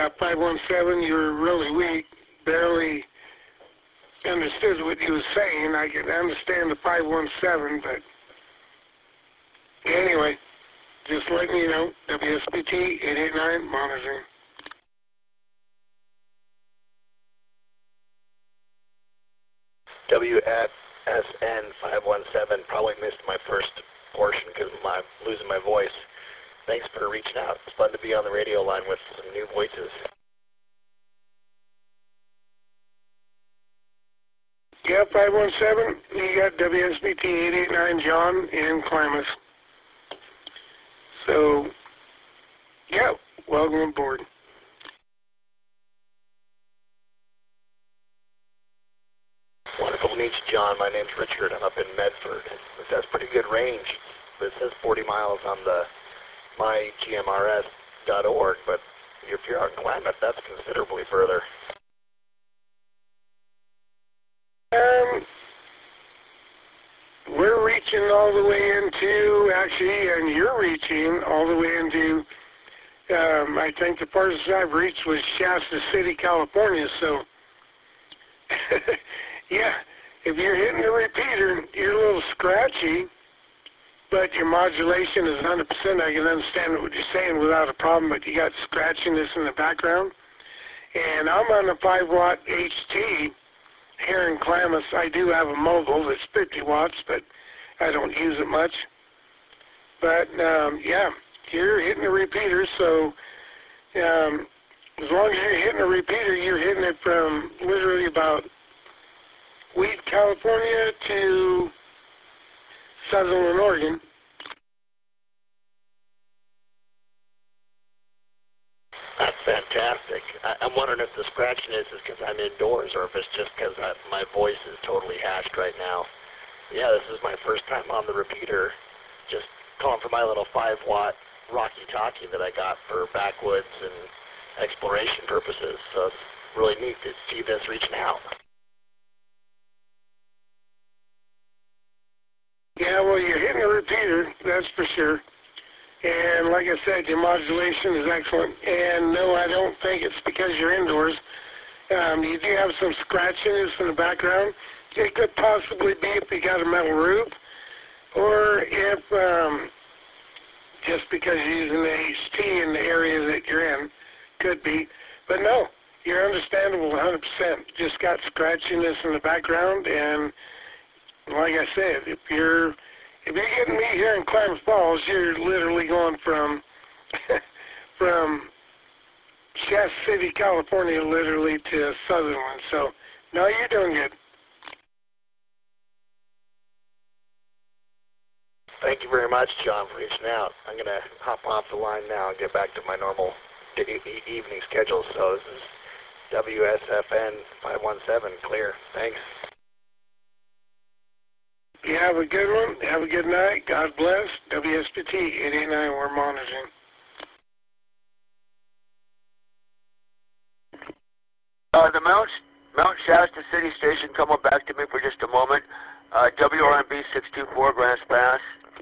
Yeah, 517, you were really weak, barely understood what you was saying. I can understand the 517, but anyway, just letting you know, WSBT 889 monitoring. WFSN 517, probably missed my first portion because I'm losing my voice. Thanks for reaching out. It's fun to be on the radio line with some new voices. Yeah, 517, you got WSBT 889 John in Klamath. So, yeah, welcome aboard. Wonderful to meet you, John. My name's Richard. I'm up in Medford. That's pretty good range. It says 40 miles on the mygmrs.org, but if you're out in Klamath, that's considerably further. We're reaching all the way into, actually, and you're reaching all the way into, I think the farthest I've reached was Shasta City, California, so, yeah, if you're hitting the repeater, you're a little scratchy, but your modulation is 100%. I can understand what you're saying without a problem, but you got scratchiness in the background. And I'm on a 5-watt HT here in Klamath. I do have a mobile that's 50 watts, but I don't use it much. But, yeah, you're hitting the repeater, so as long as you're hitting a repeater, you're hitting it from literally about Weed, California to Sutherland, Oregon. That's fantastic. I'm wondering if the scratchiness is because I'm indoors or if it's just because my voice is totally hashed right now. Yeah, this is my first time on the repeater, just calling for my little 5-watt walkie-talkie that I got for backwoods and exploration purposes. So it's really neat to see this reaching out. Yeah, well, you're hitting a repeater, that's for sure. And like I said, your modulation is excellent. And no, I don't think it's because you're indoors. You do have some scratchiness in the background. It could possibly be if you got a metal roof, or if just because you're using the HT in the area that you're in, could be. But no, you're understandable 100%. Just got scratchiness in the background, and like I said, if you're getting me here in Klamath Falls, you're literally going from from Shasta City, California, literally to Sutherland. So, no, you're doing good. Thank you very much, John, for reaching out. I'm going to hop off the line now and get back to my normal evening schedule. So this is WSFN 517, clear. Thanks. You have a good one. Have a good night. God bless. WSBT 889, we're monitoring. The Mount Shasta City Station, come on back to me for just a moment. WRMB 624 Grants Pass.